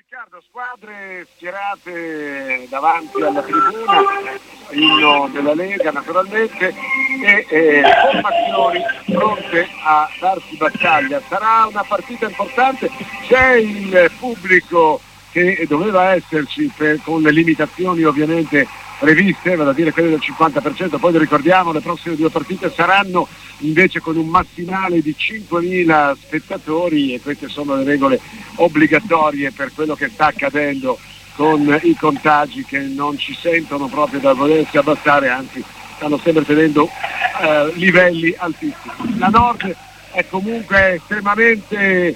Riccardo, squadre schierate davanti alla tribuna, inno della Lega naturalmente, e formazioni pronte a darsi battaglia. Sarà una partita importante, c'è il pubblico che doveva esserci con le limitazioni ovviamente previste, vado a dire quelle del 50%, poi lo ricordiamo, le prossime due partite saranno invece con un massimale di 5.000 spettatori e queste sono le regole obbligatorie per quello che sta accadendo con i contagi che non ci sentono proprio da volersi abbassare, anzi stanno sempre tenendo livelli altissimi. La Nord è comunque estremamente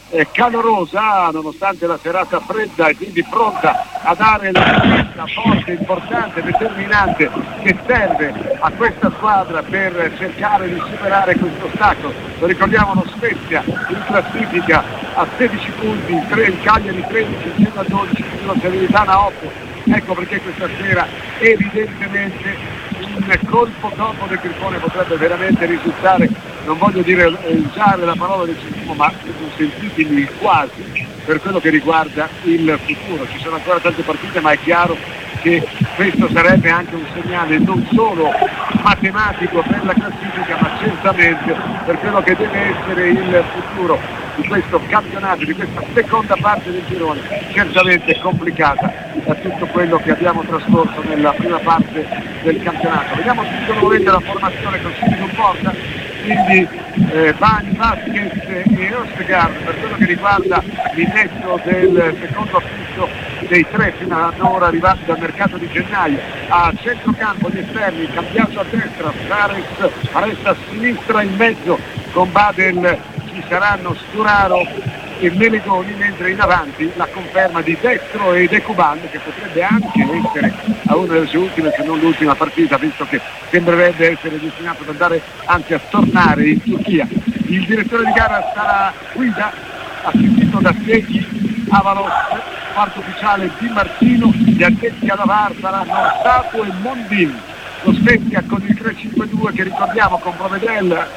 calorosa nonostante la serata fredda e quindi pronta a dare la spinta forte, importante, determinante che serve a questa squadra per cercare di superare questo ostacolo. Lo ricordiamo, lo Spezia in classifica a 16 punti, il Cagliari 13, il Genoa 12, la Salernitana 8. Ecco perché questa sera evidentemente un colpo dopo del Grifone potrebbe veramente risultare, non voglio dire usare la parola decisivo, ma sentitemi quasi, per quello che riguarda il futuro. Ci sono ancora tante partite, ma è chiaro che questo sarebbe anche un segnale non solo matematico per la classifica, ma certamente per quello che deve essere il futuro di questo campionato, di questa seconda parte del girone, certamente complicata da tutto quello che abbiamo trascorso nella prima parte del campionato. Vediamo subito nuovamente la formazione con Silvio Porta, quindi Bani, Vasquez e Østegard per quello che riguarda l'innesto del secondo acquisto dei tre fino ad ora arrivati dal mercato di gennaio. A centrocampo gli esterni, Cambiaso a destra, Fares resta a sinistra, in mezzo con Badel ci saranno Sturaro e Melegoni, mentre in avanti la conferma di Destro e Decuban, che potrebbe anche essere a una delle sue ultime, se non l'ultima partita, visto che sembrerebbe essere destinato ad andare anche a tornare in Turchia. Il direttore di gara sarà Guida, assistito da Seghi, Avalos, quarto ufficiale Di Martino, gli addetti alla VAR saranno Orsato e Mondin. Lo Spezia con il 3-5-2 che ricordiamo con Provedel,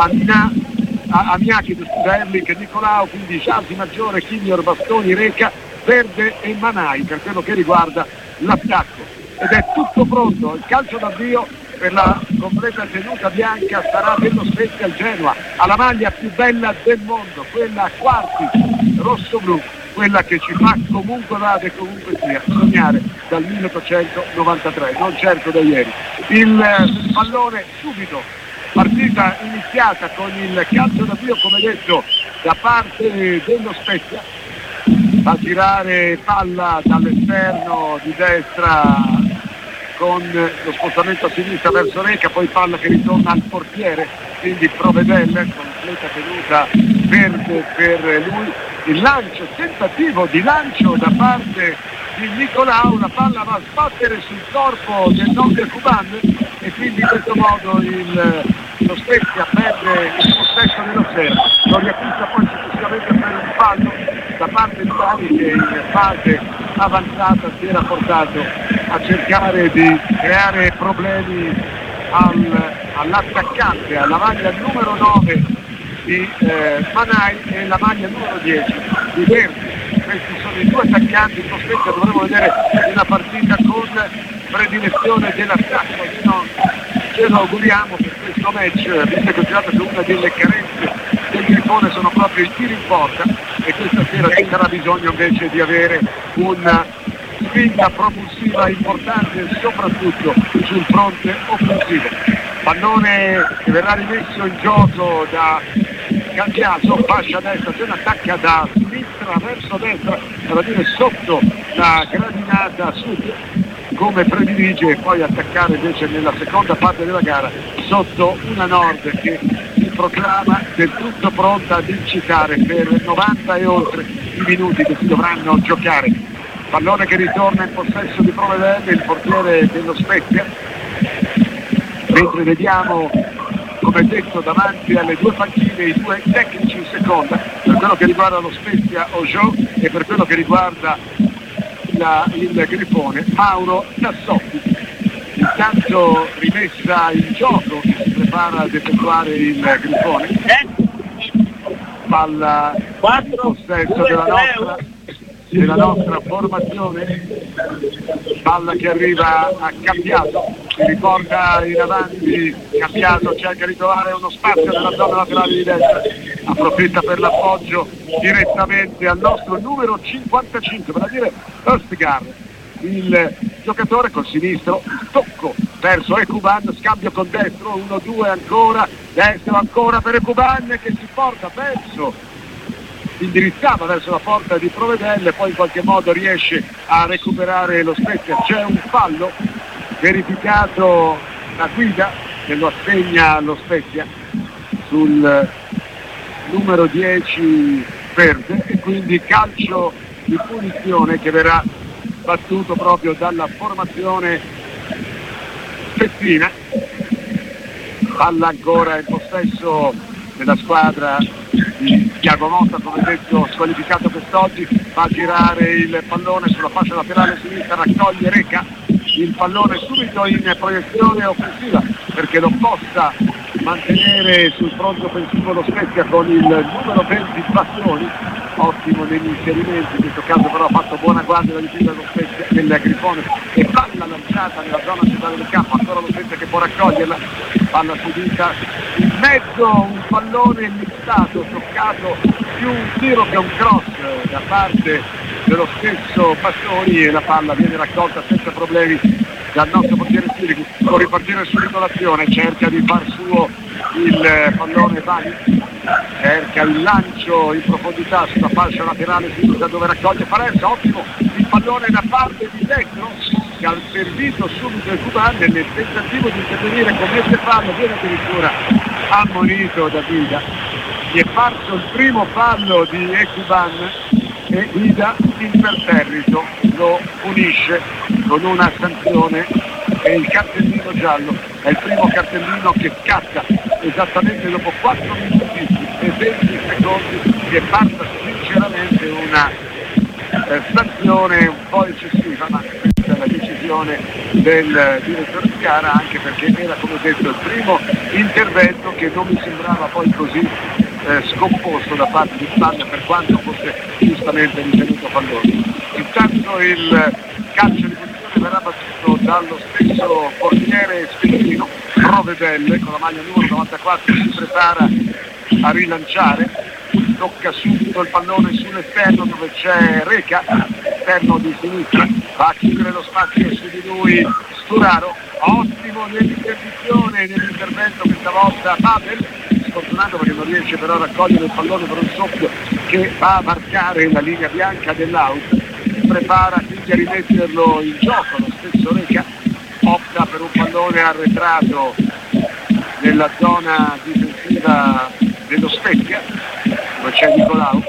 Amiachi, Erlich, Nicolau, quindi Giardi Maggiore, Chiglior, Bastoni, Reca, Verde e Manai per quello che riguarda l'attacco. Ed è tutto pronto, il calcio d'avvio per la completa tenuta bianca sarà dello Spezia al Genoa, alla maglia più bella del mondo, quella a quarti rosso-blu, quella che ci fa comunque vada e comunque sia sognare dal 1893, non certo da ieri. Il pallone subito, partita iniziata con il calcio d'avvio come detto da parte dello Spezia, a girare palla dall'esterno di destra con lo spostamento a sinistra verso Reca, poi palla che ritorna al portiere, quindi Provedel, completa tenuta verde per lui, il lancio, tentativo di lancio da parte di Nicolau, la palla va a sbattere sul corpo del nonno Cuban e quindi in questo modo lo Spezia perde il possesso dello zero, lo riacquista poi successivamente per un fallo da parte di Bani che in fase avanzata si era portato a cercare di creare problemi all'attaccante, alla maglia numero 9 di Manai e la maglia numero 10 di Verdi. Questi sono i due attaccanti, lo Spezia dovremo vedere una partita con predilezione dell'attacco, ce lo auguriamo per questo match, visto che considerato che una delle carenze del Grifone sono proprio i tiri in porta e questa sera ci sarà bisogno invece di avere una spinta propulsiva importante soprattutto sul fronte offensivo. Pallone che verrà rimesso in gioco da Cambiaso, fascia destra, se ne attacca da sinistra verso destra, vale a dire sotto la gradinata sud come predilige, e poi attaccare invece nella seconda parte della gara sotto una Nord che si proclama del tutto pronta ad incitare per 90 e oltre i minuti che si dovranno giocare. Pallone che ritorna in possesso di Provedel, il portiere dello Spezia, mentre vediamo come detto davanti alle due panchine i due tecnici in seconda, per quello che riguarda lo Spezia Ojo e per quello che riguarda il Grifone Mauro Tassotti. Intanto rimessa in gioco, si prepara ad effettuare il Grifone, palla in possesso della nostra della nostra formazione. Palla che arriva a Cambiaso, si riporta in avanti, Cambiaso cerca di trovare uno spazio nella zona laterale di destra, approfitta per l'appoggio direttamente al nostro numero 55, per dire Östigar, il giocatore col sinistro, tocco verso Ekuban, scambio con destro, 1-2 ancora, destro ancora per Ekuban che si porta indirizzava verso la porta di Provedelle, poi in qualche modo riesce a recuperare lo Spezia. C'è un fallo verificato da guida che lo assegna allo Spezia sul numero 10 verde, e quindi calcio di punizione che verrà battuto proprio dalla formazione spezzina. Palla ancora in possesso della squadra di Thiago Motta, come detto squalificato quest'oggi, fa girare il pallone sulla fascia laterale sinistra, raccoglie Reca, il pallone subito in proiezione offensiva perché lo possa mantenere sul fronte offensivo lo Spezia con il numero 20 Bassoni, ottimo negli inserimenti, in questo caso però ha fatto buona guardia dalla difesa dello Spezia, del Grifone, e palla lanciata nella zona centrale del campo, ancora lo Spezia che può raccoglierla, palla subita in mezzo, un pallone mixato, toccato, più un tiro che un cross da parte dello stesso Bassoni, e la palla viene raccolta senza problemi dal nostro portiere Sirico. Può ripartire subito l'azione, cerca di far suo il pallone Vani, cerca il lancio in profondità sulla fascia laterale sinistra dove raccoglie Parenza, ottimo il pallone da parte di destro che ha servito subito il Cuban nel tentativo di intervenire, commette fallo, viene addirittura ammonito da Guida. Gli è parso il primo fallo di Ekuban e Guida imperterrito lo punisce con una sanzione e il cartellino giallo. È il primo cartellino che scatta esattamente dopo 4 minuti e 20 secondi, che parta sinceramente una sanzione un po' eccessiva, ma questa è la decisione del direttore di gara, anche perché era, come ho detto, il primo intervento che non mi sembrava poi così scomposto da parte di Spagna, per quanto fosse giustamente ritenuto falloso. Intanto il calcio di punizione verrà battuto dallo stesso portiere spezzino, Provedelle, con la maglia numero 94, si prepara a rilanciare, tocca subito il pallone sull'esterno dove c'è Reca, esterno di sinistra, va a chiudere lo spazio su di lui Sturaro, ottimo nell'interdizione, nell'intervento questa volta Babel, sfortunato perché non riesce però a raccogliere il pallone per un soffio che va a marcare la linea bianca dell'out, si prepara quindi a rimetterlo in gioco, lo stesso Reca opta per un pallone arretrato nella zona difensiva dello Spezia dove c'è Nicolau,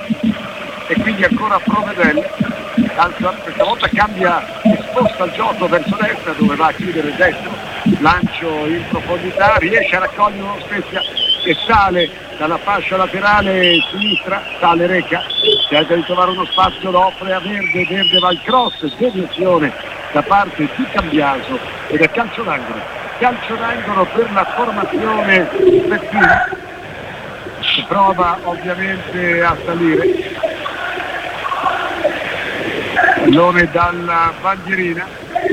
e quindi ancora Provedelle, questa volta cambia e sposta il gioco verso destra dove va a chiudere il destro, lancio in profondità, riesce a raccogliere uno Spezia che sale dalla fascia laterale sinistra, sale Reca, cerca di trovare uno spazio, lo offre a Verde, Verde va al cross, deviazione da parte di Cambiaso ed è calcio d'angolo per la formazione spezzina, che prova ovviamente a salire. Pallone dalla bandierina,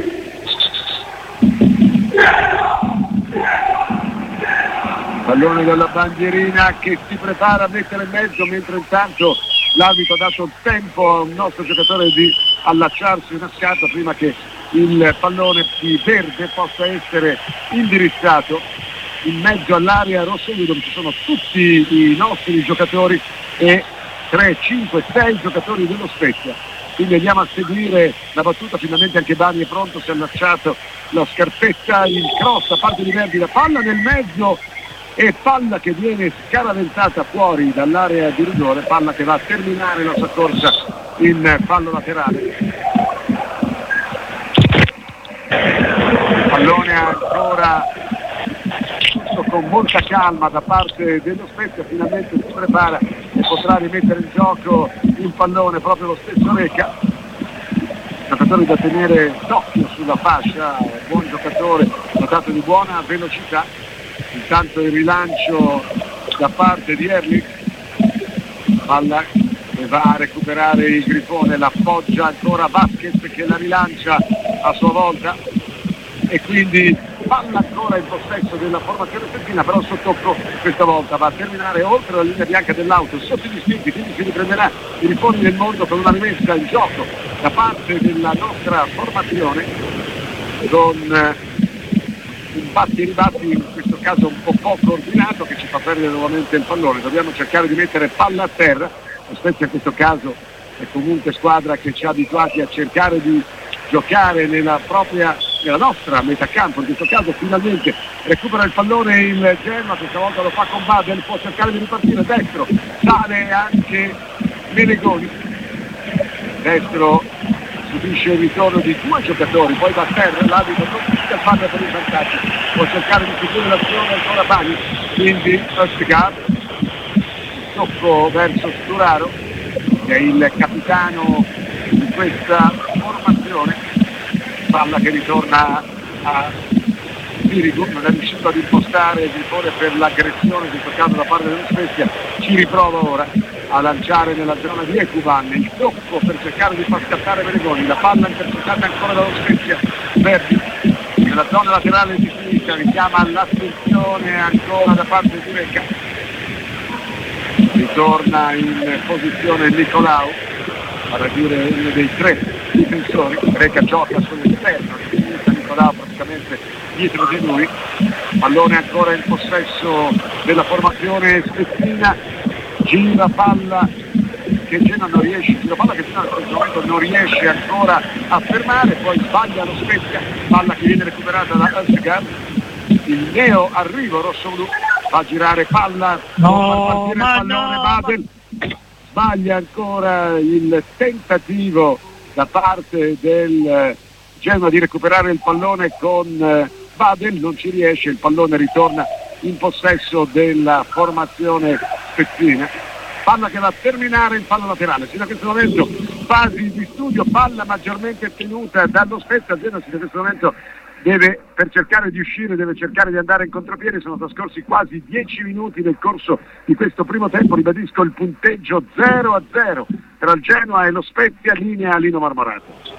pallone dalla bandierina che si prepara a mettere in mezzo, mentre intanto l'arbitro ha dato tempo a un nostro giocatore di allacciarsi una scarpa prima che il pallone di Verde possa essere indirizzato in mezzo all'area rossonera dove ci sono tutti i nostri giocatori e 3, 5, 6 giocatori dello Spezia. Quindi andiamo a seguire la battuta, finalmente anche Bani è pronto, si è allacciato la scarpetta, il cross a parte di Verdi, la palla nel mezzo e palla che viene scaraventata fuori dall'area di rigore, palla che va a terminare la sua corsa in fallo laterale. Pallone ancora con molta calma da parte dello Spezia, finalmente si prepara e potrà rimettere in gioco il pallone proprio lo stesso Reca, giocatore da tenere d'occhio sulla fascia, buon giocatore, dotato di buona velocità. Intanto il rilancio da parte di Erlich, palla che e va a recuperare il Grifone, l'appoggia ancora Vasquez che la rilancia a sua volta e quindi palla ancora in possesso della formazione Spezina, però il sottocco questa volta va a terminare oltre la linea bianca dell'auto, sotto i distinti, quindi si riprenderà i riformi del mondo con una rimessa in gioco da parte della nostra formazione con un batti e ribatti in questo caso un po' poco ordinato che ci fa perdere nuovamente il pallone. Dobbiamo cercare di mettere palla a terra. Lo Spezia in questo caso è comunque squadra che ci ha abituati a cercare di giocare nella nostra metacampo. In questo caso finalmente recupera il pallone il Genoa, questa volta lo fa con Badel, può cercare di ripartire destro, sale anche Menegoni, destro subisce il ritorno di due giocatori, poi va a terra, l'arbitro non fischia il fallo per il vantaggio, può cercare di seguire l'azione ancora Bani, quindi Östegard, tocco verso Sturaro che è il capitano di questa formazione, palla che ritorna a Sirigu, non è riuscito ad impostare il Grifone per l'aggressione in questo caso da parte dello Spezia, ci riprova ora a lanciare nella zona di Ekuban, il tocco per cercare di far scattare Menegoni, la palla intercettata ancora dallo Spezia, Verdi nella zona laterale di sinistra richiama l'attenzione ancora da parte di Reca, ritorna in posizione Nicolau, vale a dire uno dei tre difensori, Reca gioca sull'esterno di sinistra, Nicolau praticamente dietro di lui, pallone ancora in possesso della formazione Spezzina, gira palla che Genoa non riesce, gira palla che Genoa in questo momento non riesce ancora a fermare, poi sbaglia lo Spezia, palla che viene recuperata da Östegard, il neo arrivo rosso-blu, fa girare palla, può far partire il pallone Badel, sbaglia ancora il tentativo da parte del Genoa di recuperare il pallone con Badel, non ci riesce, il pallone ritorna in possesso della formazione Spezzina, palla che va a terminare in palla laterale. Sino a questo momento fasi di studio, palla maggiormente tenuta dallo Spezia, Genoa in questo momento deve, per cercare di uscire, deve cercare di andare in contropiede. Sono trascorsi quasi 10 minuti nel corso di questo primo tempo, ribadisco il punteggio 0-0 tra il Genoa e lo Spezia, linea Lino Marmorato.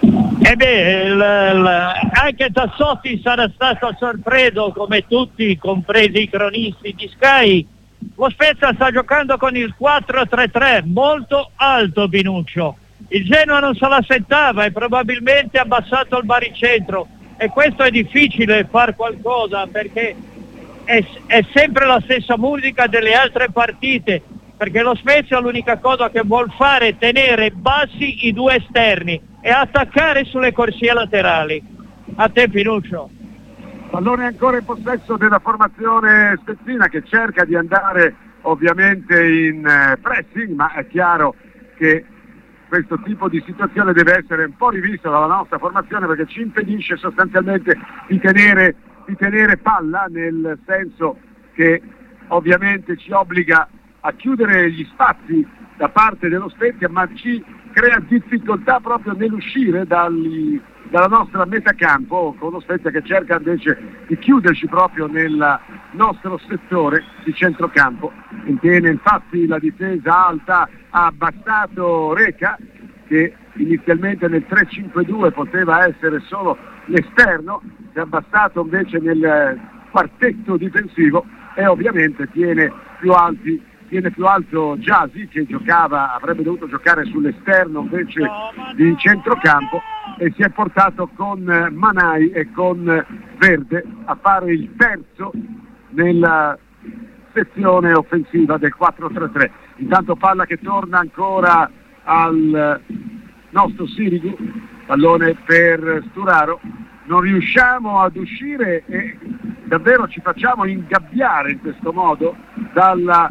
Anche Tassotti sarà stato sorpreso come tutti, compresi i cronisti di Sky. Lo Spezia sta giocando con il 4-3-3, molto alto Pinuccio. Il Genoa non se l'aspettava e probabilmente ha abbassato il baricentro, e questo è difficile far qualcosa perché è sempre la stessa musica delle altre partite, perché lo Spezia l'unica cosa che vuol fare è tenere bassi i due esterni e attaccare sulle corsie laterali. A te Pinuccio. Pallone ancora in possesso della formazione Spezzina che cerca di andare ovviamente in pressing, ma è chiaro che questo tipo di situazione deve essere un po' rivista dalla nostra formazione perché ci impedisce sostanzialmente di tenere palla, nel senso che ovviamente ci obbliga a chiudere gli spazi da parte dello Spezia, ma ci crea difficoltà proprio nell'uscire dalla nostra metacampo, con lo Spezia che cerca invece di chiuderci proprio nel nostro settore di centrocampo. Tiene infatti la difesa alta, ha abbassato Reca, che inizialmente nel 3-5-2 poteva essere solo l'esterno, si è abbassato invece nel quartetto difensivo e ovviamente tiene più alto Gyasi, che avrebbe dovuto giocare sull'esterno invece di centrocampo, e si è portato con Manai e con Verde a fare il terzo nella sezione offensiva del 4-3-3. Intanto palla che torna ancora al nostro Sirigu, pallone per Sturaro, non riusciamo ad uscire e davvero ci facciamo ingabbiare in questo modo dalla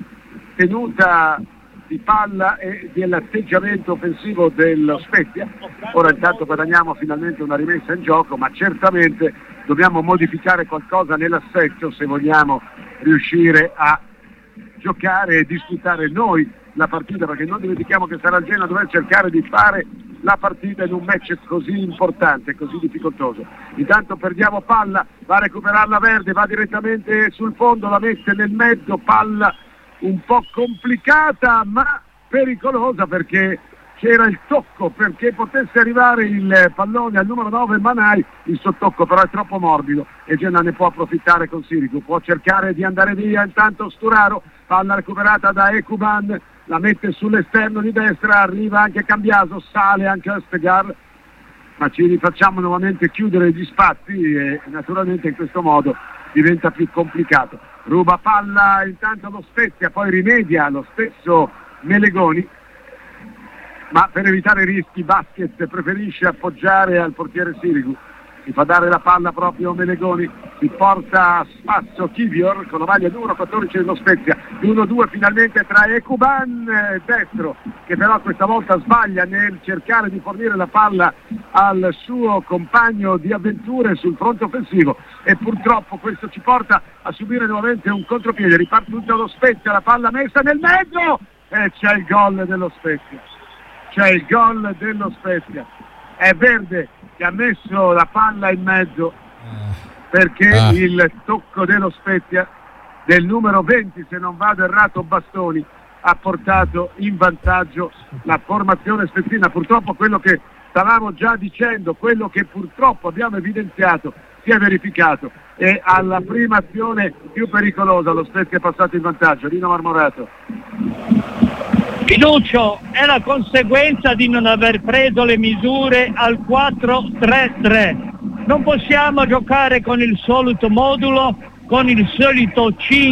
tenuta di palla e dell'atteggiamento offensivo dello Spezia. Ora intanto guadagniamo finalmente una rimessa in gioco, ma certamente dobbiamo modificare qualcosa nell'assetto se vogliamo riuscire a giocare e disputare noi la partita, perché non dimentichiamo che sarà il Genoa a dover cercare di fare la partita in un match così importante, così difficoltoso. Intanto perdiamo palla, va a recuperarla Verde, va direttamente sul fondo, la mette nel mezzo, palla un po' complicata, ma pericolosa perché c'era il tocco perché potesse arrivare il pallone al numero 9 Manai, il suo tocco però è troppo morbido e Genoa ne può approfittare con Sirigu, può cercare di andare via, intanto Sturaro, palla recuperata da Ekuban, la mette sull'esterno di destra, arriva anche Cambiaso, sale anche Östegard, ma ci rifacciamo nuovamente chiudere gli spazi e naturalmente in questo modo diventa più complicato. Ruba palla intanto lo Spezia, poi rimedia lo stesso Melegoni, ma per evitare rischi Basket preferisce appoggiare al portiere Sirigu, si fa dare la palla proprio Melegoni, si porta a spasso Kivior con la maglia numero 14 dello Spezia, l'1-2 finalmente tra Ekuban destro, che però questa volta sbaglia nel cercare di fornire la palla al suo compagno di avventure sul fronte offensivo e purtroppo questo ci porta a subire nuovamente un contropiede, riparte tutto lo Spezia, la palla messa nel mezzo e c'è il gol dello Spezia. C'è il gol dello Spezia, è Verde che ha messo la palla in mezzo perché il tocco dello Spezia del numero 20, se non vado errato, Bastoni, ha portato in vantaggio la formazione spezzina. Purtroppo quello che stavamo già dicendo, quello che purtroppo abbiamo evidenziato si è verificato e alla prima azione più pericolosa lo Spezia è passato in vantaggio. Lino Marmorato. Pinuccio, è la conseguenza di non aver preso le misure al 4-3-3. Non possiamo giocare con il solito modulo, con il solito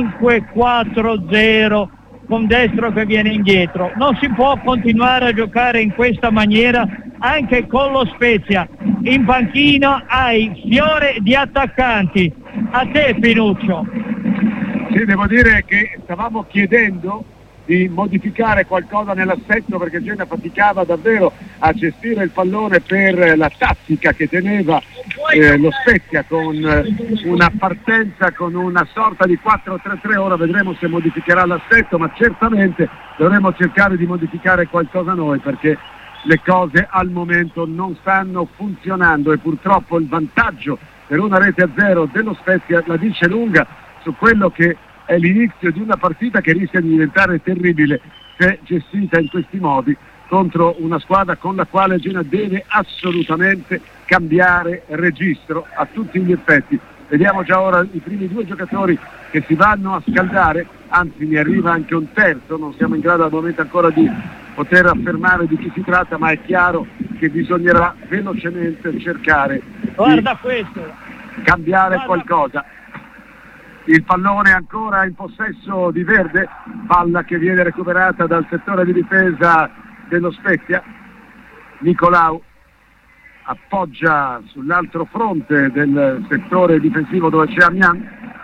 5-4-0, con destro che viene indietro. Non si può continuare a giocare in questa maniera anche con lo Spezia. In panchina hai fiore di attaccanti. A te Pinuccio. Sì, devo dire che stavamo chiedendo di modificare qualcosa nell'assetto perché Genoa faticava davvero a gestire il pallone per la tattica che teneva lo Spezia con una partenza con una sorta di 4-3-3. Ora vedremo se modificherà l'assetto, ma certamente dovremo cercare di modificare qualcosa noi perché le cose al momento non stanno funzionando e purtroppo il vantaggio per 1-0 dello Spezia la dice lunga su quello che è l'inizio di una partita che rischia di diventare terribile se gestita in questi modi contro una squadra con la quale Genoa deve assolutamente cambiare registro a tutti gli effetti. Vediamo già ora i primi due giocatori che si vanno a scaldare, anzi ne arriva anche un terzo, non siamo in grado al momento ancora di poter affermare di chi si tratta, ma è chiaro che bisognerà velocemente cercare di cambiare qualcosa. Il pallone ancora in possesso di Verde, palla che viene recuperata dal settore di difesa dello Spezia. Nicolau appoggia sull'altro fronte del settore difensivo dove c'è Amian,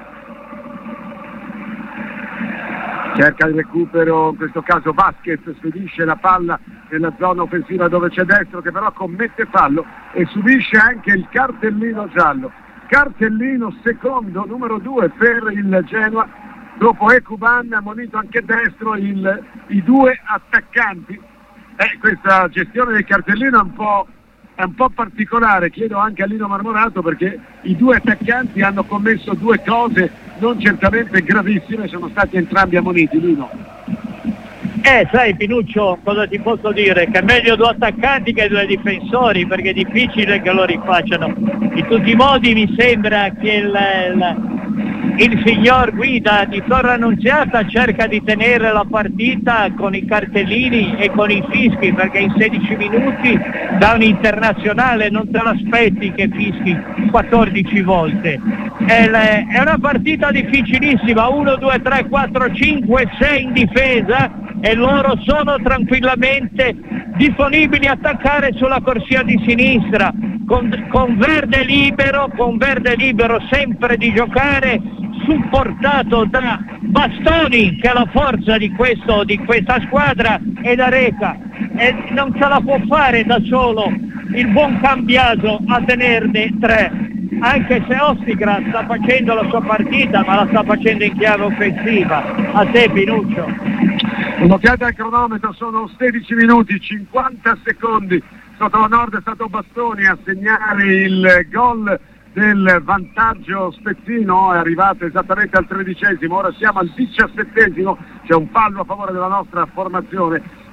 cerca il recupero, in questo caso Basket spedisce la palla nella zona offensiva dove c'è Destro che però commette fallo e subisce anche il cartellino giallo. Cartellino secondo, numero 2 per il Genoa, dopo Ekuban ha ammonito anche Destro i due attaccanti. Questa gestione del cartellino è un po' particolare, chiedo anche a Lino Marmorato perché i due attaccanti hanno commesso due cose non certamente gravissime, sono stati entrambi ammoniti. Lino. Sai Pinuccio, cosa ti posso dire? Che è meglio due attaccanti che due difensori, perché è difficile che lo rifacciano. In tutti i modi mi sembra che il signor Guida di Torre Annunziata cerca di tenere la partita con i cartellini e con i fischi, perché in 16 minuti da un internazionale non te l'aspetti che fischi 14 volte. È una partita difficilissima, 1, 2, 3, 4, 5, 6 in difesa e loro sono tranquillamente disponibili a attaccare sulla corsia di sinistra con Verde libero sempre di giocare, supportato da Bastoni che è la forza di questa squadra e da Reca, e non ce la può fare da solo il buon Cambiaso a tenerne 3, anche se Ostigrat sta facendo la sua partita ma la sta facendo in chiave offensiva. A te Pinuccio. Un'occhiata al cronometro, sono 16 minuti 50 secondi, sotto la Nord è stato Bastoni a segnare il gol del vantaggio spezzino, è arrivato esattamente al 13°, ora siamo al 17°, c'è un fallo a favore della nostra formazione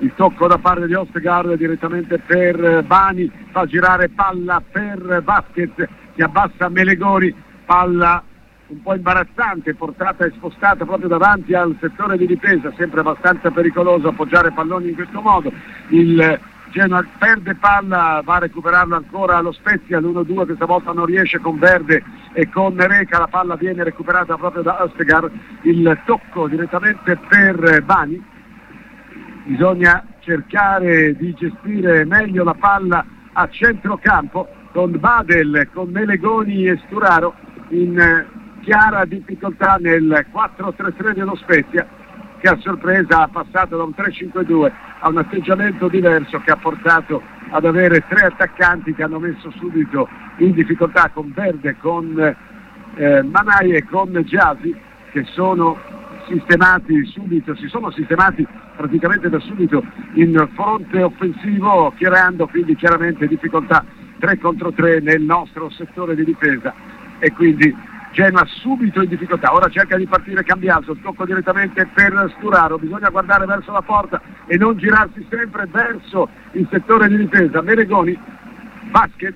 il tocco da parte di Ostergaard direttamente per Bani, fa girare palla per Vasquez che abbassa Melegoni, palla un po' imbarazzante, portata e spostata proprio davanti al settore di difesa, sempre abbastanza pericoloso appoggiare palloni in questo modo. Il Genoa perde palla, va a recuperarlo ancora lo Spezia, l'1-2 questa volta non riesce con Verde e con Reca, la palla viene recuperata proprio da Ostergaard, il tocco direttamente per Bani. Bisogna cercare di gestire meglio la palla a centrocampo con Badel, con Melegoni e Sturaro in chiara difficoltà nel 4-3-3 dello Spezia, che a sorpresa ha passato da un 3-5-2 a un atteggiamento diverso che ha portato ad avere 3 attaccanti che hanno messo subito in difficoltà, con Verde, con Manai e con Gyasi, che sono sistemati subito, si sono sistemati praticamente da subito in fronte offensivo, creando quindi chiaramente difficoltà 3 contro 3 nel nostro settore di difesa, e quindi Genoa subito in difficoltà. Ora cerca di partire Cambiaso, tocco direttamente per Sturaro, bisogna guardare verso la porta e non girarsi sempre verso il settore di difesa. Melegoni, Vasquez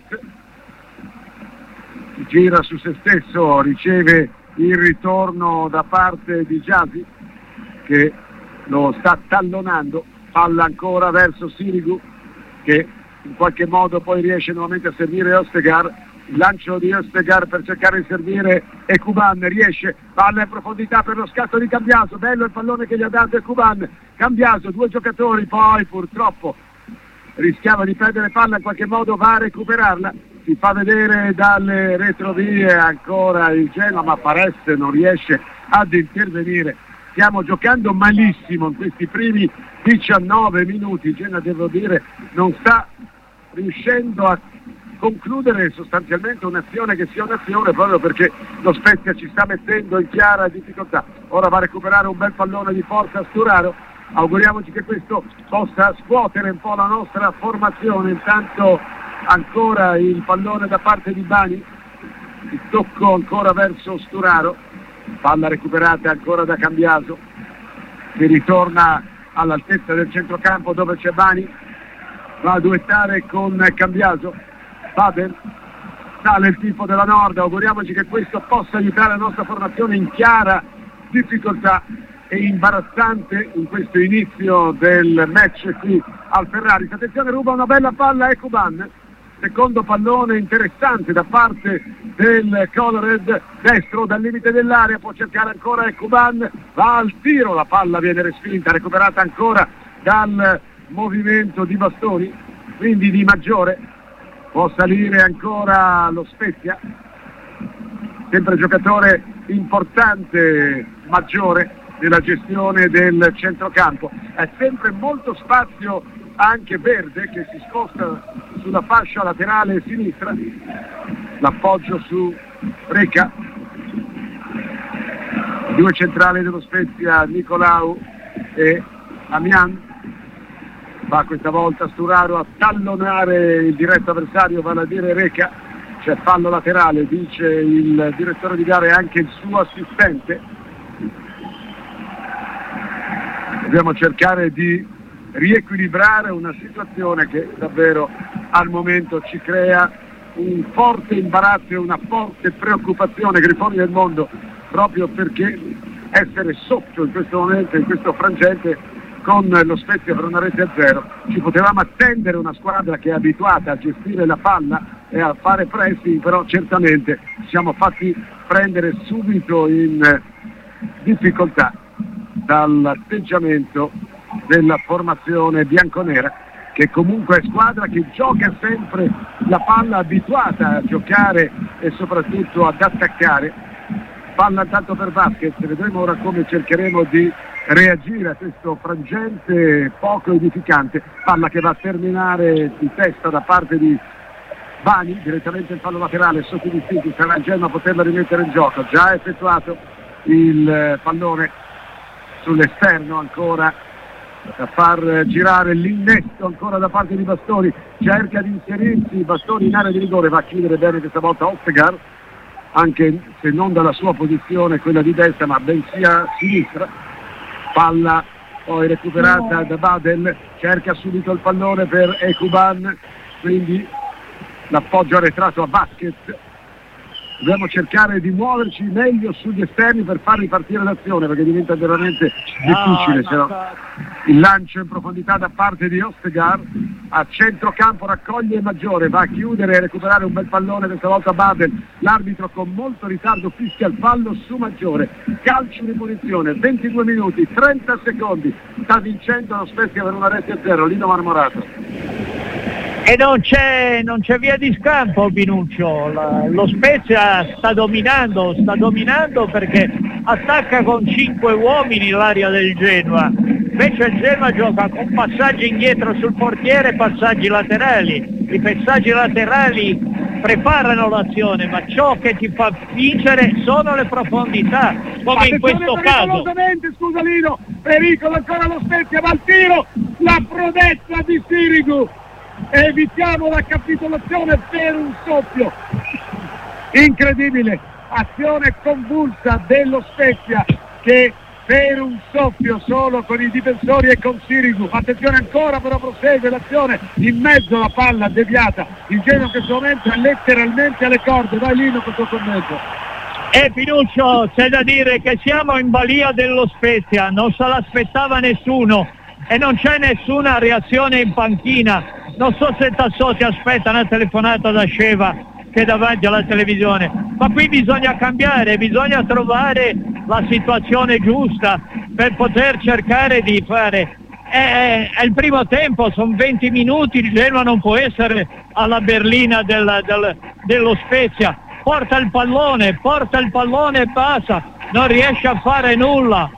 gira su se stesso, riceve il ritorno da parte di Gyasi che lo sta tallonando, palla ancora verso Sirigu che in qualche modo poi riesce nuovamente a servire Ostergaard, il lancio di Ostergaard per cercare di servire Ekuban, riesce, palla in profondità per lo scatto di Cambiaso, bello il pallone che gli ha dato Ekuban, Cambiaso, 2 giocatori, poi purtroppo rischiava di perdere palla, in qualche modo va a recuperarla, si fa vedere dalle retrovie ancora il Genoa, ma Paresse non riesce ad intervenire. Stiamo giocando malissimo in questi primi 19 minuti, il Genoa, devo dire, non sta riuscendo a concludere sostanzialmente un'azione che sia un'azione, proprio perché lo Spezia ci sta mettendo in chiara difficoltà. Ora va a recuperare un bel pallone di forza Sturaro, auguriamoci che questo possa scuotere un po' la nostra formazione. Intanto ancora il pallone da parte di Bani, il tocco ancora verso Sturaro, palla recuperata ancora da Cambiaso che ritorna all'altezza del centrocampo dove c'è Bani, va a duettare con Cambiaso. Badel, sale il tifo della Nord, auguriamoci che questo possa aiutare la nostra formazione in chiara difficoltà e imbarazzante in questo inizio del match qui al Ferraris. Attenzione, ruba una bella palla Ekuban, secondo pallone interessante da parte del Colored, destro dal limite dell'area, può cercare ancora Ekuban, va al tiro, la palla viene respinta, recuperata ancora dal movimento di Bastoni, quindi di Maggiore. Può salire ancora lo Spezia, sempre giocatore importante Maggiore nella gestione del centrocampo. È sempre molto spazio anche Verde che si sposta sulla fascia laterale sinistra, l'appoggio su Reca, i 2 centrali dello Spezia Nicolau e Amian. Va questa volta Sturaro a tallonare il diretto avversario, vale a dire Reca, c'è fallo laterale, dice il direttore di gara e anche il suo assistente. Dobbiamo cercare di riequilibrare una situazione che davvero al momento ci crea un forte imbarazzo e una forte preoccupazione, Grifoni del mondo, proprio perché essere sotto in questo momento, in questo frangente con lo Spezia per una rete a 0, ci potevamo attendere una squadra che è abituata a gestire la palla e a fare pressing, però certamente ci siamo fatti prendere subito in difficoltà dall'atteggiamento della formazione bianconera, che comunque è squadra che gioca sempre la palla, abituata a giocare e soprattutto ad attaccare. Palla tanto per Vasquez, vedremo ora come cercheremo di reagire a questo frangente poco edificante, palla che va a terminare di testa da parte di Bani, direttamente in fallo laterale sotto i distinti, sarà il Genoa a poterla rimettere in gioco, già effettuato il pallone sull'esterno ancora da far girare l'innesto ancora da parte di Bastoni, cerca di inserirsi Bastoni in area di rigore, va a chiudere bene questa volta Ostergaard, anche se non dalla sua posizione quella di destra ma bensì a sinistra. Palla poi recuperata da Badel, cerca subito il pallone per Ekuban, quindi l'appoggio arretrato a Basket. Dobbiamo cercare di muoverci meglio sugli esterni per far ripartire l'azione, perché diventa veramente difficile. Il lancio in profondità da parte di Ostegar, a centrocampo raccoglie Maggiore, va a chiudere e recuperare un bel pallone, questa volta Badel. L'arbitro con molto ritardo fischia il fallo su Maggiore, calcio di punizione, 22 minuti 30 secondi, sta vincendo lo Spezia per 1-0, Lino Marmorato. E non c'è via di scampo, Pinuccio. Lo Spezia sta dominando perché attacca con 5 uomini l'area del Genoa, invece il Genoa gioca con passaggi indietro sul portiere e passaggi laterali. I passaggi laterali preparano l'azione, ma ciò che ti fa vincere sono le profondità, come in questo caso. Scusa Lino, pericolo ancora lo Spezia, va al tiro, la prodezza di Sirigu. Evitiamo la capitolazione per un soffio. Incredibile, azione convulsa dello Spezia che per un soffio solo con i difensori e con Sirigu. Attenzione ancora, però prosegue l'azione, in mezzo alla palla deviata. Il Genoa in questo momento è letteralmente alle corde. Vai Lino con il tuo commento. Pinuccio, c'è da dire che siamo in balia dello Spezia, non se l'aspettava nessuno e non c'è nessuna reazione in panchina. Non so se Tassotti aspetta una telefonata da Sceva che è davanti alla televisione, ma qui bisogna cambiare, bisogna trovare la situazione giusta per poter cercare di fare. È il primo tempo, sono 20 minuti, il Genoa non può essere alla berlina dello Spezia. Porta il pallone e passa, non riesce a fare nulla.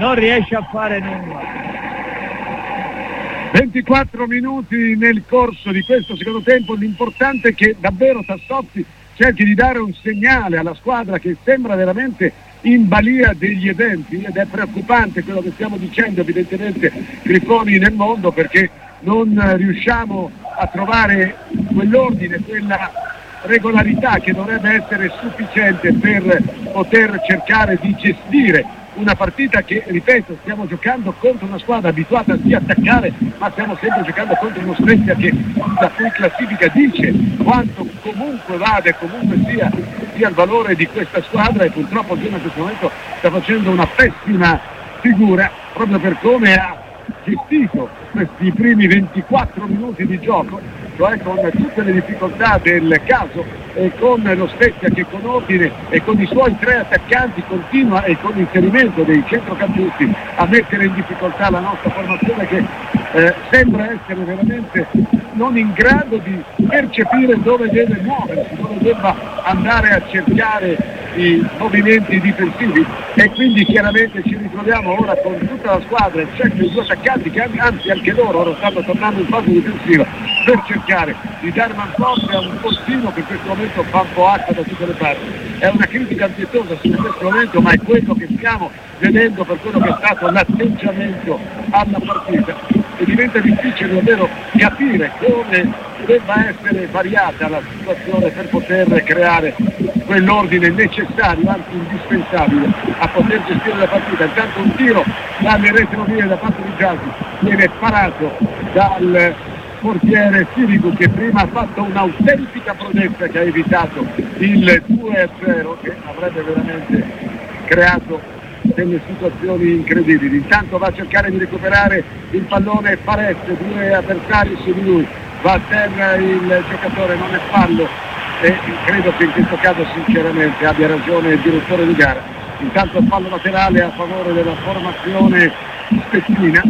24 minuti nel corso di questo secondo tempo, l'importante è che davvero Tassotti cerchi di dare un segnale alla squadra che sembra veramente in balia degli eventi, ed è preoccupante quello che stiamo dicendo, evidentemente Grifoni nel mondo, perché non riusciamo a trovare quell'ordine, quella regolarità che dovrebbe essere sufficiente per poter cercare di gestire una partita che, ripeto, stiamo giocando contro una squadra abituata a attaccare, ma stiamo sempre giocando contro uno Spezia che la cui classifica dice quanto comunque vada e comunque sia il valore di questa squadra, e purtroppo il Genoa in questo momento sta facendo una pessima figura proprio per come ha gestito questi primi 24 minuti di gioco, cioè con tutte le difficoltà del caso e con lo Spezia che con ordine e con i suoi 3 attaccanti continua, e con l'inserimento dei centrocampisti, a mettere in difficoltà la nostra formazione che sembra essere veramente non in grado di percepire dove deve muoversi, dove debba andare a cercare i movimenti difensivi, e quindi chiaramente ci ritroviamo ora con tutta la squadra, eccetto i 2 attaccanti che anzi anche loro ora stanno tornando in fase difensiva per cercare di dare manforte a un postino che in questo momento fa un po' acqua da tutte le parti. È una critica ampietosa su questo momento, ma è quello che stiamo vedendo per quello che è stato l'atteggiamento alla partita, e diventa difficile davvero capire come debba essere variata la situazione per poter creare quell'ordine necessario, anzi indispensabile, a poter gestire la partita. Intanto un tiro dalle retrolie da parte di Gianni viene parato dal portiere Sirigu, che prima ha fatto un'autentica prodezza che ha evitato il 2-0 che avrebbe veramente creato delle situazioni incredibili. Intanto va a cercare di recuperare il pallone Fares, 2 avversari su di lui, va a terra il giocatore, non è fallo, e credo che in questo caso sinceramente abbia ragione il direttore di gara. Intanto fallo laterale a favore della formazione spezzina.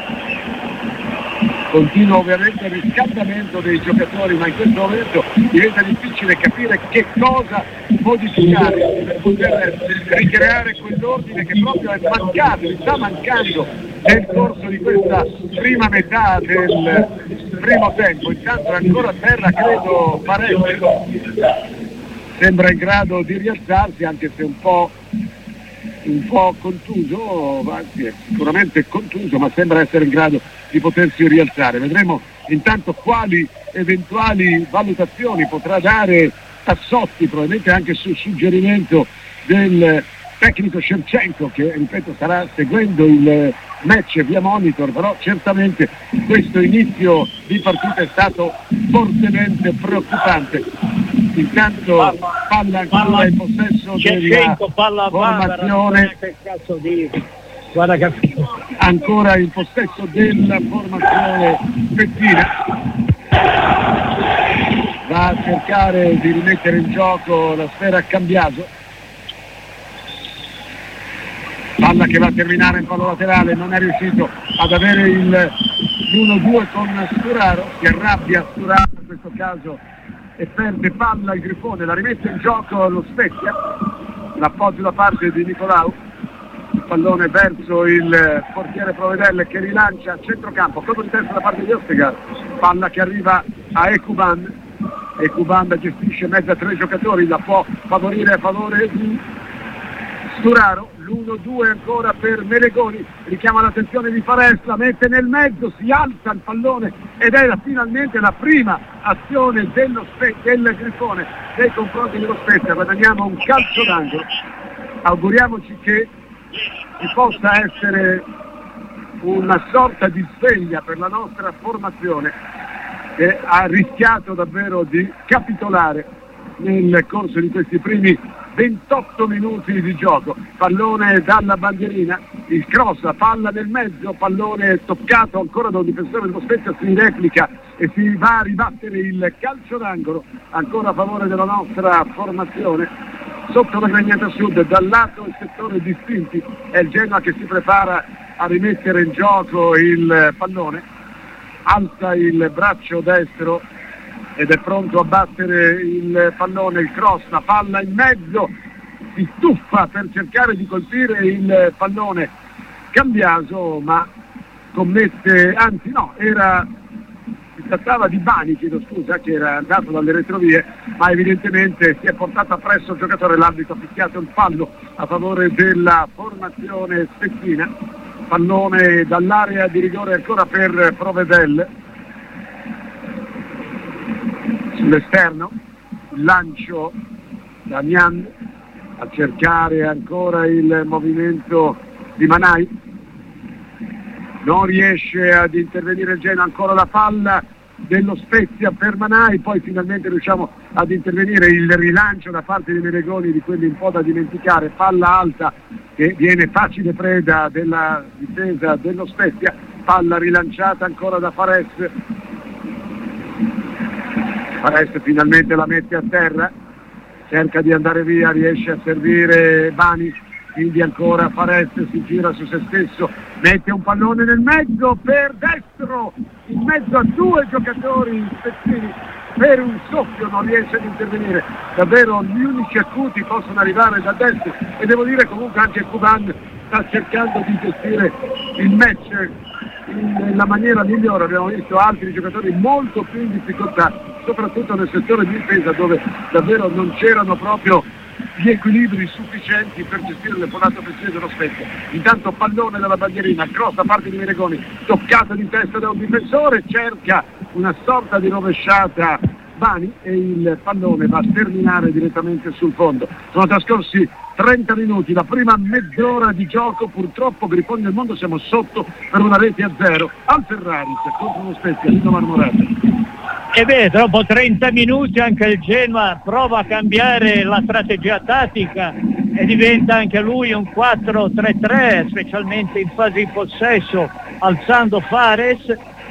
Continua ovviamente il riscaldamento dei giocatori, ma in questo momento diventa difficile capire che cosa modificare per poter ricreare quell'ordine che proprio è mancato, sta mancando nel corso di questa prima metà del primo tempo. Intanto è ancora a terra, credo, parecchio, sembra in grado di rialzarsi, anche se un po' contuso, anzi è sicuramente contuso, ma sembra essere in grado di potersi rialzare. Vedremo intanto quali eventuali valutazioni potrà dare Tassotti, probabilmente anche sul suggerimento del tecnico Shevchenko, che ripeto starà seguendo il match via monitor, però certamente questo inizio di partita è stato fortemente preoccupante. Intanto palla ancora in possesso della formazione, guarda che ancora in possesso della formazione spettina. Va a cercare di rimettere in gioco la sfera a Cambiaso, palla che va a terminare in fallo laterale, non è riuscito ad avere l'1-2 con Sturaro, si arrabbia Sturaro in questo caso e perde palla il Grifone, la rimette in gioco lo Spezia, l'appoggio da parte di Nicolau, il pallone verso il portiere Provedelle che rilancia a centrocampo, colpo di testa da parte di Ostegar, palla che arriva a Ekuban gestisce mezzo a 3 giocatori, la può favorire a favore di Sturaro, l'1-2 ancora per Melegoni, richiama l'attenzione di Fares, la mette nel mezzo, si alza il pallone ed è finalmente la prima azione del Grifone nei confronti dello Spezia. Guadagniamo un calcio d'angolo, auguriamoci che ci possa essere una sorta di sveglia per la nostra formazione che ha rischiato davvero di capitolare nel corso di questi primi 28 minuti di gioco. Pallone dalla bandierina, il cross, la palla nel mezzo, pallone toccato ancora da un difensore dello Spezia, si replica e si va a ribattere il calcio d'angolo ancora a favore della nostra formazione. Sotto la Gragnata Sud, dal lato il settore distinti, è il Genoa che si prepara a rimettere in gioco il pallone, alza il braccio destro ed è pronto a battere il pallone, il cross, la palla in mezzo, si tuffa per cercare di colpire il pallone Cambiaso, ma commette, anzi no, si trattava di Bani, chiedo scusa, che era andato dalle retrovie, ma evidentemente si è portato appresso il giocatore, l'arbitro ha fischiato il fallo a favore della formazione spezzina, pallone dall'area di rigore ancora per Provedel, sull'esterno, il lancio da Mian a cercare ancora il movimento di Manai, non riesce ad intervenire il Genoa, ancora la palla dello Spezia per Manai, poi finalmente riusciamo ad intervenire, il rilancio da parte di Melegoni, di quelli un po' da dimenticare, palla alta che viene facile preda della difesa dello Spezia, palla rilanciata ancora da Fares finalmente la mette a terra, cerca di andare via, riesce a servire Bani, quindi ancora Fares si gira su se stesso, mette un pallone nel mezzo per destro, in mezzo a 2 giocatori spezzini, per un soffio non riesce ad intervenire, davvero gli unici acuti possono arrivare da destra e devo dire comunque anche Kuban sta cercando di gestire il match nella maniera migliore, abbiamo visto altri giocatori molto più in difficoltà, soprattutto nel settore di difesa dove davvero non c'erano proprio gli equilibri sufficienti per gestire le portate offensive dello Spezia. Intanto pallone dalla bandierina, cross da parte di Meregoni, toccata di testa da un difensore, cerca una sorta di rovesciata Bani e il pallone va a terminare direttamente sul fondo. Sono trascorsi 30 minuti, la prima mezz'ora di gioco, purtroppo Grifoni del Mondo siamo sotto per 1-0 al Ferraris contro lo Spezia, Lino Marmorata. E beh, dopo 30 minuti anche il Genoa prova a cambiare la strategia tattica e diventa anche lui un 4-3-3, specialmente in fase di possesso, alzando Fares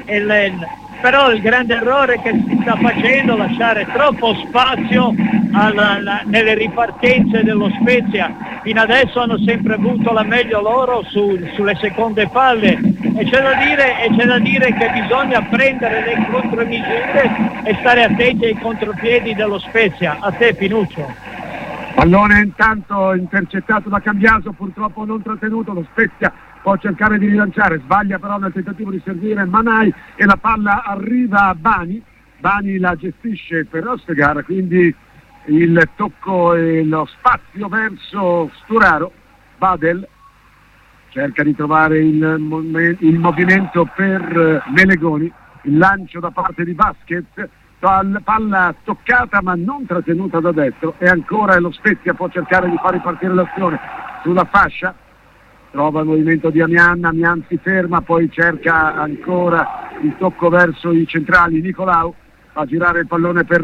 però il grande errore che si sta facendo è lasciare troppo spazio nelle ripartenze dello Spezia. Fino adesso hanno sempre avuto la meglio loro sulle seconde palle e c'è da dire che bisogna prendere le contromisure e stare attenti ai contropiedi dello Spezia. A te Pinuccio. Pallone intanto intercettato da Cambiaso, purtroppo non trattenuto, lo Spezia può cercare di rilanciare, sbaglia però nel tentativo di servire Manai e la palla arriva a Bani la gestisce per Ostegar, quindi il tocco e lo spazio verso Sturaro, Badel cerca di trovare il movimento per Melegoni, il lancio da parte di Vasquez, palla toccata ma non trattenuta da destro e ancora lo Spezia può cercare di far ripartire l'azione, sulla fascia, trova il movimento di Amian si ferma, poi cerca ancora il tocco verso i centrali, Nicolau fa girare il pallone per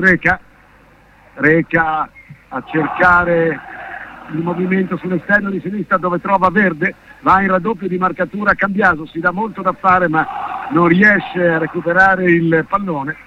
Reca a cercare il movimento sull'esterno di sinistra dove trova Verde, va in raddoppio di marcatura Cambiaso, si dà molto da fare ma non riesce a recuperare il pallone.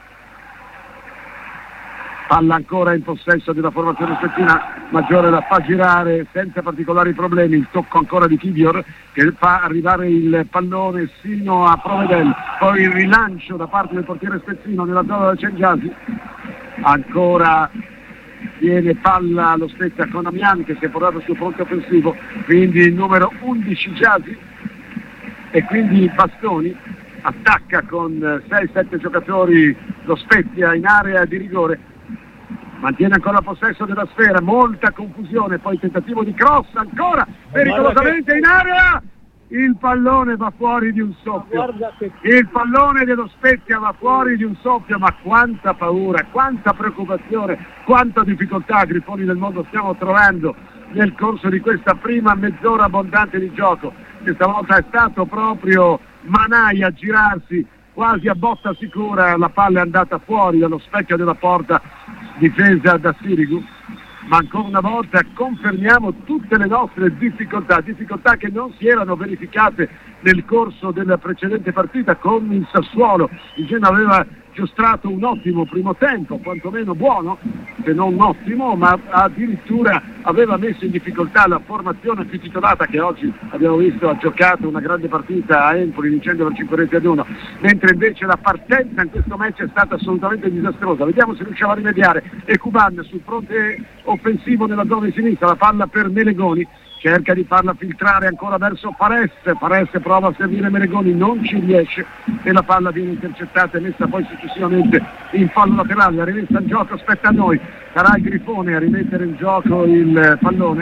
Palla ancora in possesso della formazione spezzina, Maggiore la fa girare senza particolari problemi, il tocco ancora di Kivior che fa arrivare il pallone sino a Provedel, poi il rilancio da parte del portiere spezzino nella zona del Cengiasi, ancora viene palla allo Spezia con Amian che si è portato sul fronte offensivo, quindi il numero 11 Giasi e quindi Bastoni attacca con 6-7 giocatori lo Spezia in area di rigore, mantiene ancora possesso della sfera, molta confusione, poi tentativo di cross ancora pericolosamente in area, il pallone va fuori di un soffio, il pallone dello Spezia va fuori di un soffio, ma quanta paura, quanta preoccupazione, quanta difficoltà Grifoni del mondo stiamo trovando nel corso di questa prima mezz'ora abbondante di gioco. Questa volta è stato proprio Manai a girarsi quasi a botta sicura, la palla è andata fuori dallo specchio della porta difesa da Sirigu, ma ancora una volta confermiamo tutte le nostre difficoltà che non si erano verificate nel corso della precedente partita con il Sassuolo. Il Genoa aveva giostrato un ottimo primo tempo, quantomeno buono, se non ottimo, ma addirittura aveva messo in difficoltà la formazione più titolata che oggi abbiamo visto ha giocato una grande partita a Empoli vincendo per 5-1, mentre invece la partenza in questo match è stata assolutamente disastrosa. Vediamo se riusciamo a rimediare. Ekuban sul fronte offensivo nella zona di sinistra, la palla per Melegoni, cerca di farla filtrare ancora verso Fares prova a servire Melegoni, non ci riesce e la palla viene intercettata e messa poi successivamente in fallo laterale. La rimessa in gioco aspetta a noi, sarà il Grifone a rimettere in gioco il pallone,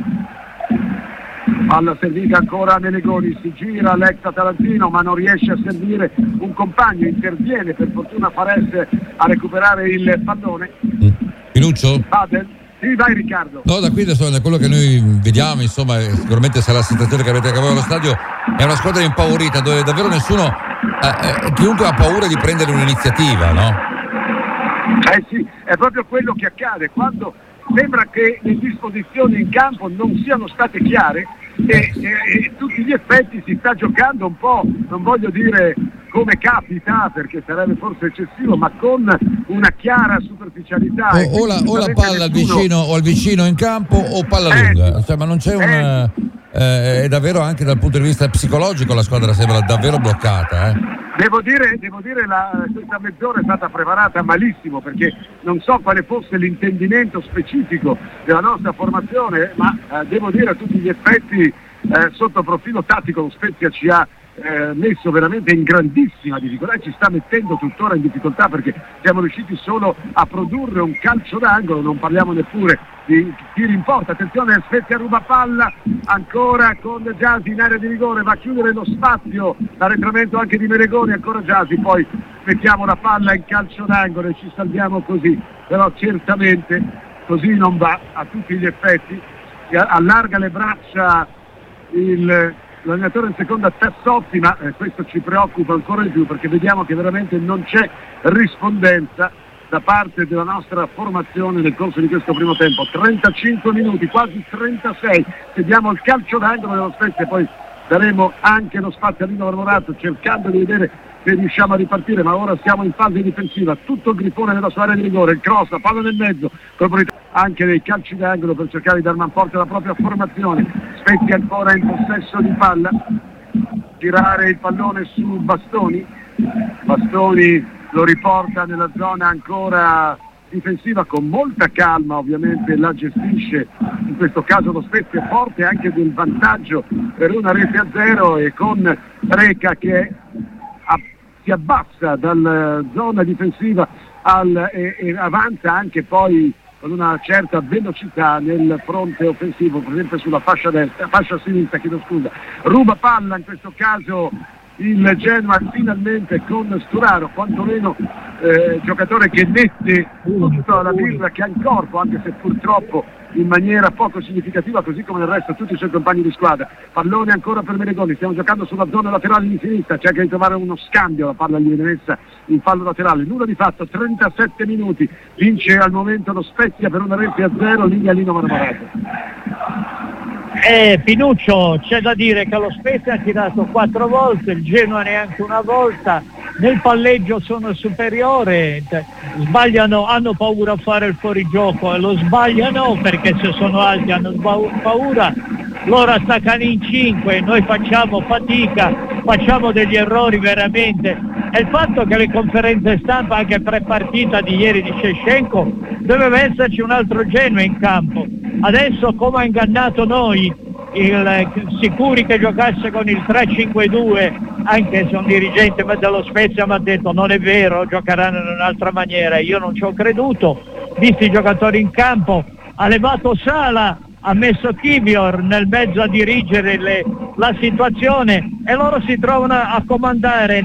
palla servita ancora a Melegoni, si gira l'ex atalantino ma non riesce a servire un compagno, interviene per fortuna Fares a recuperare il pallone. Pinuccio? Baden. Sì, vai Riccardo. No, da qui da quello che noi vediamo, insomma, sicuramente sarà la sensazione che avete a capo dello stadio, è una squadra impaurita dove davvero nessuno, chiunque ha paura di prendere un'iniziativa, no? Sì, è proprio quello che accade quando sembra che le disposizioni in campo non siano state chiare e tutti gli effetti si sta giocando un po', non voglio dire come capita perché sarebbe forse eccessivo, ma con una chiara superficialità. O la palla al vicino in campo o palla lunga, cioè, ma non c'è è davvero anche dal punto di vista psicologico la squadra sembra davvero bloccata. Devo dire questa mezz'ora è stata preparata malissimo perché non so quale fosse l'intendimento specifico della nostra formazione, ma devo dire a tutti gli effetti sotto profilo tattico lo Spezia ci ha messo veramente in grandissima difficoltà e ci sta mettendo tuttora in difficoltà perché siamo riusciti solo a produrre un calcio d'angolo, non parliamo neppure di tiri in porta. Attenzione, Spezia ruba palla ancora con Giasi in area di rigore, va a chiudere lo spazio, l'arretramento anche di Melegoni, ancora Giasi, poi mettiamo la palla in calcio d'angolo e ci salviamo così, però certamente così non va a tutti gli effetti. Allarga le braccia l'allenatore in seconda Tassotti, ma questo ci preoccupa ancora di più perché vediamo che veramente non c'è rispondenza da parte della nostra formazione nel corso di questo primo tempo. 35 minuti, quasi 36, sediamo il calcio d'angolo dello Spezia e poi daremo anche lo spazio a Lino Marmorato cercando di vedere se riusciamo a ripartire, ma ora siamo in fase difensiva, tutto il Grifone nella sua area di rigore, il cross, la palla nel mezzo, anche dei calci d'angolo per cercare di dar manforte alla propria formazione. Spezia ancora in possesso di palla, tirare il pallone su Bastoni lo riporta nella zona ancora difensiva con molta calma, ovviamente la gestisce, in questo caso lo Spezia è forte anche del vantaggio per 1-0 e con Reca che si abbassa dalla zona difensiva e avanza anche poi con una certa velocità nel fronte offensivo, per esempio sulla fascia sinistra, ruba palla in questo caso il Genoa finalmente con Sturaro, quantomeno giocatore che mette tutta la birra che ha in corpo, anche se purtroppo in maniera poco significativa, così come del resto tutti i suoi compagni di squadra. Pallone ancora per Melegoni, stiamo giocando sulla zona laterale di sinistra, cerca di trovare uno scambio, la palla gli viene messa in fallo laterale, nulla di fatto, 37 minuti, vince al momento lo Spezia per 1-0, linea Lino Marmorato. Pinuccio, c'è da dire che lo Spezia ha tirato 4 volte, il Genoa neanche una volta, nel palleggio sono superiore, sbagliano, hanno paura a fare il fuorigioco e lo sbagliano perché se sono alti hanno paura, loro attaccano in 5, noi facciamo fatica, facciamo degli errori veramente, e il fatto che le conferenze stampa anche pre-partita di ieri di Shevchenko doveva esserci un altro Genoa in campo. Adesso come ha ingannato noi, sicuri che giocasse con il 3-5-2, anche se un dirigente dello Spezia mi ha detto non è vero, giocheranno in un'altra maniera, io non ci ho creduto, visti i giocatori in campo, ha levato Sala, ha messo Kivior nel mezzo a dirigere la situazione e loro si trovano a comandare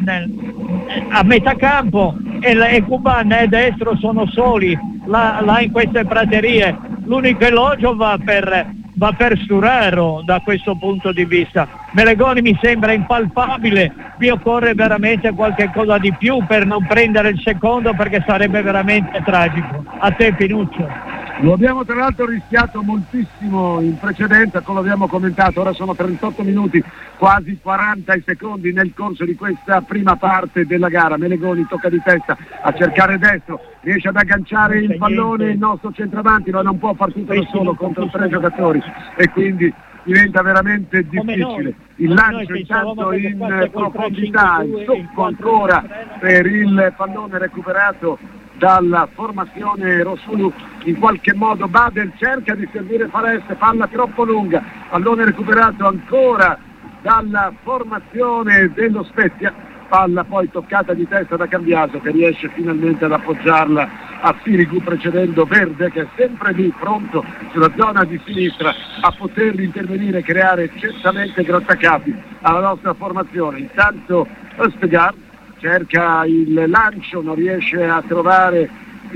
a metà campo e Cuban e destro sono soli là in queste praterie. L'unico elogio va per Sturaro da questo punto di vista. Melegoni mi sembra impalpabile, mi occorre veramente qualche cosa di più per non prendere il secondo, perché sarebbe veramente tragico. A te Pinuccio. Lo abbiamo tra l'altro rischiato moltissimo in precedenza, come abbiamo commentato, ora sono 38 minuti, quasi 40 secondi nel corso di questa prima parte della gara. Melegoni tocca di testa a cercare destro, riesce ad agganciare il pallone il nostro centravanti, ma non può far tutto da solo contro 3 giocatori e quindi diventa veramente difficile. Il lancio intanto in profondità, il tocco ancora per il pallone recuperato dalla formazione rossblu, in qualche modo Badel cerca di servire Fareste, palla troppo lunga, pallone recuperato ancora dalla formazione dello Spezia, palla poi toccata di testa da Cambiaso che riesce finalmente ad appoggiarla a Sirigu, precedendo Verde che è sempre lì pronto sulla zona di sinistra a poter intervenire e creare certamente grattacapi alla nostra formazione. Intanto Østegard cerca il lancio, non riesce a trovare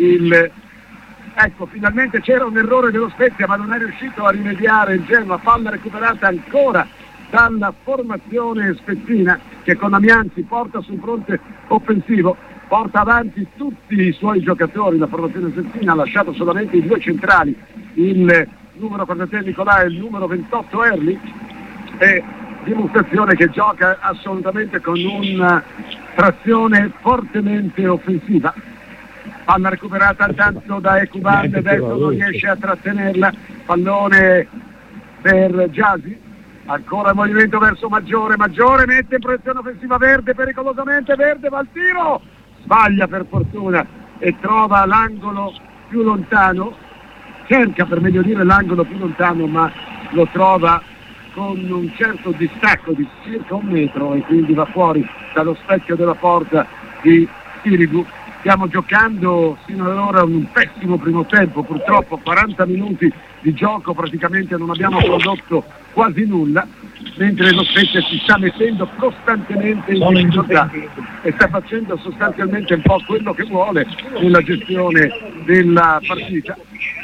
ecco, finalmente c'era un errore dello Spezia ma non è riuscito a rimediare il Genoa, palla recuperata ancora dalla formazione spezzina che con Amianzi porta sul fronte offensivo, porta avanti tutti i suoi giocatori, la formazione spezzina ha lasciato solamente i 2 centrali, il numero 43 Nicolai e il numero 28 Erli, e dimostrazione che gioca assolutamente con una trazione fortemente offensiva. Palla recuperata intanto da Ekuban, adesso non riesce a trattenerla, pallone per Giasi, ancora il movimento verso Maggiore mette in proiezione offensiva Verde, pericolosamente Verde va al tiro, sbaglia per fortuna e trova l'angolo più lontano, cerca per meglio dire l'angolo più lontano ma lo trova con un certo distacco di circa 1 metro e quindi va fuori dallo specchio della porta di Sirigu. Stiamo giocando sino ad ora un pessimo primo tempo, purtroppo 40 minuti di gioco, praticamente non abbiamo prodotto quasi nulla, mentre lo Spezia si sta mettendo costantemente in difficoltà e sta facendo sostanzialmente un po' quello che vuole nella gestione della partita.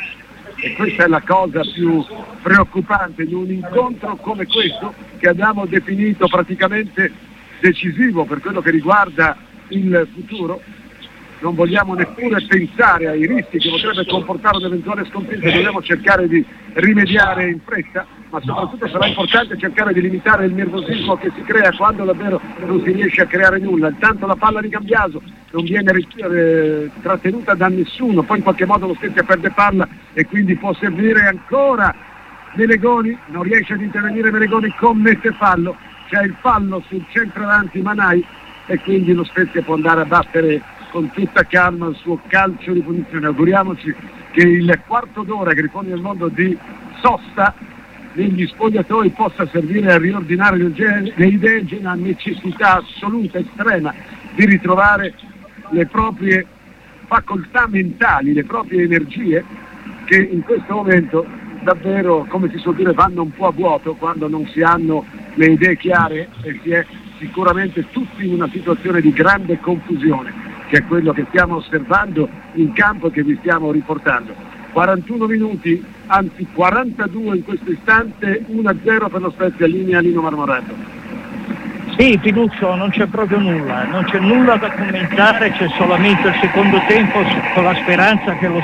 E questa è la cosa più preoccupante di un incontro come questo, che abbiamo definito praticamente decisivo per quello che riguarda il futuro. Non vogliamo neppure pensare ai rischi che potrebbe comportare un'eventuale sconfitta, dobbiamo cercare di rimediare in fretta, ma soprattutto sarà importante cercare di limitare il nervosismo che si crea quando davvero non si riesce a creare nulla. Intanto la palla di Cambiaso non viene trattenuta da nessuno, poi in qualche modo lo Spezia perde palla e quindi può servire ancora Melegoni, non riesce ad intervenire Melegoni, commette fallo, c'è il fallo sul centravanti Manai e quindi lo Spezia può andare a battere con tutta calma il suo calcio di punizione. Auguriamoci che il quarto d'ora che ripone nel mondo di sosta negli spogliatoi possa servire a riordinare le idee, c'è una necessità assoluta, estrema, di ritrovare le proprie facoltà mentali, le proprie energie che in questo momento davvero, come si suol dire, vanno un po' a vuoto quando non si hanno le idee chiare e si è sicuramente tutti in una situazione di grande confusione, che è quello che stiamo osservando in campo e che vi stiamo riportando. Intanto Ekuban, palla per Giasi, 41 minuti, anzi 42 in questo istante, 1-0 per lo Spezia, linea Lino Marmorato. Sì, Pinuccio, non c'è proprio nulla, non c'è nulla da commentare, c'è solamente il secondo tempo con la speranza che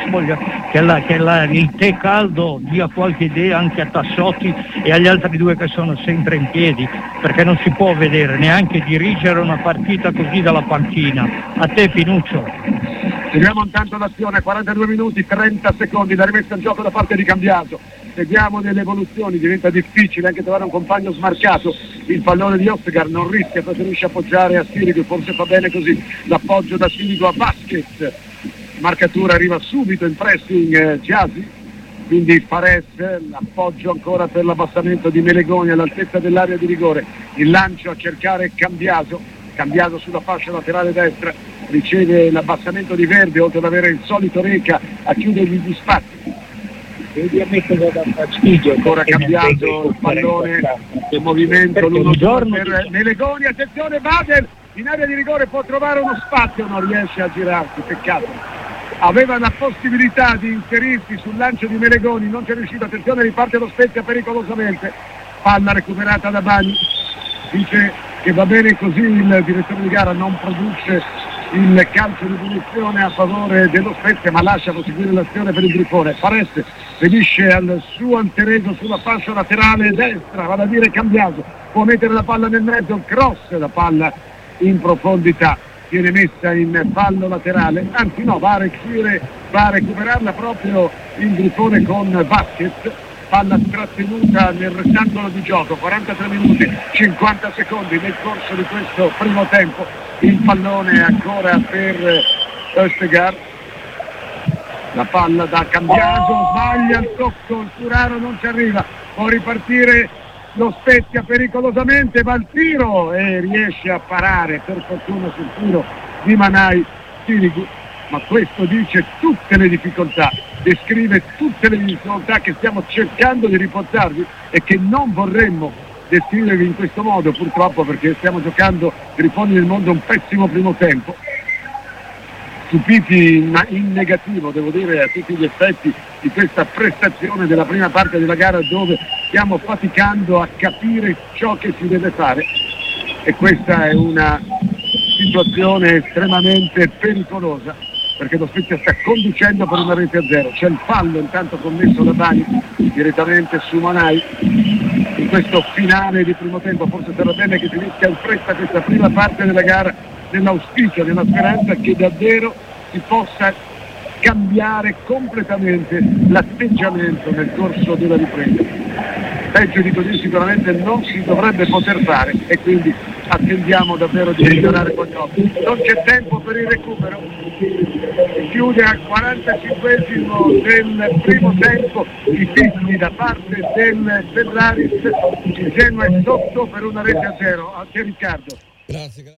il tè caldo dia qualche idea anche a Tassotti e agli altri due che sono sempre in piedi, perché non si può vedere neanche dirigere una partita così dalla panchina. A te, Pinuccio. Seguiamo intanto l'azione, 42 minuti, 30 secondi, la rimessa in gioco da parte di Cambiaso. Seguiamo delle evoluzioni, diventa difficile anche trovare un compagno smarcato. Il pallone di Ostegar non rischia, preferisce appoggiare a Sirigu, forse fa bene così. L'appoggio da Sirigu a Vasquez. Marcatura arriva subito in pressing Giasi, quindi Fares, l'appoggio ancora per l'abbassamento di Melegoni all'altezza dell'area di rigore. Il lancio a cercare Cambiaso sulla fascia laterale destra, riceve l'abbassamento di Verde, oltre ad avere il solito Reca a chiudergli gli spazi. Vedi a me cosa dà fastidio. Ancora Cambiaso, il pallone in movimento, l'1-2 per Melegoni, attenzione Bader, in area di rigore può trovare uno spazio, non riesce a girarsi, peccato. Aveva la possibilità di inserirsi sul lancio di Melegoni, non c'è riuscito, attenzione, riparte lo Spezia pericolosamente, palla recuperata da Bani, dice che va bene così, il direttore di gara non produce il calcio di punizione a favore dello Spezia, ma lascia proseguire l'azione per il Grifone. Fares spedisce al suo antereso sulla fascia laterale destra, vale a dire Cambiaso, può mettere la palla nel mezzo, il cross, la palla in profondità viene messa in fallo laterale, anzi no, va a recuperarla proprio il Grifone con Vasquez. Palla trattenuta nel rettangolo di gioco, 43 minuti, 50 secondi nel corso di questo primo tempo. Il pallone ancora per Ostegar, la palla da Cambiaso, sbaglia il tocco, il Turano non ci arriva, può ripartire lo Spezia pericolosamente, va al tiro e riesce a parare per fortuna sul tiro di Manai Sirigu. Ma questo dice tutte le difficoltà, descrive tutte le difficoltà che stiamo cercando di riportarvi e che non vorremmo descrivervi in questo modo, purtroppo, perché stiamo giocando Grifoni del Mondo un pessimo primo tempo. Stupiti in negativo, devo dire, a tutti gli effetti di questa prestazione della prima parte della gara, dove stiamo faticando a capire ciò che si deve fare, e questa è una situazione estremamente pericolosa, perché lo Spezia sta conducendo per 1-0. C'è il fallo intanto commesso da Bani direttamente su Manai in questo finale di primo tempo. Forse sarà bene che si rischia in fretta questa prima parte della gara, nell'auspicio, nella speranza che davvero si possa cambiare completamente l'atteggiamento nel corso della ripresa. Peggio di così sicuramente non si dovrebbe poter fare, e quindi attendiamo davvero di migliorare qualcosa. Non c'è tempo per il recupero, si chiude al 45esimo del primo tempo, i fischi da parte del Ferraris, il Genoa è sotto per 1-0. A te Riccardo. Grazie.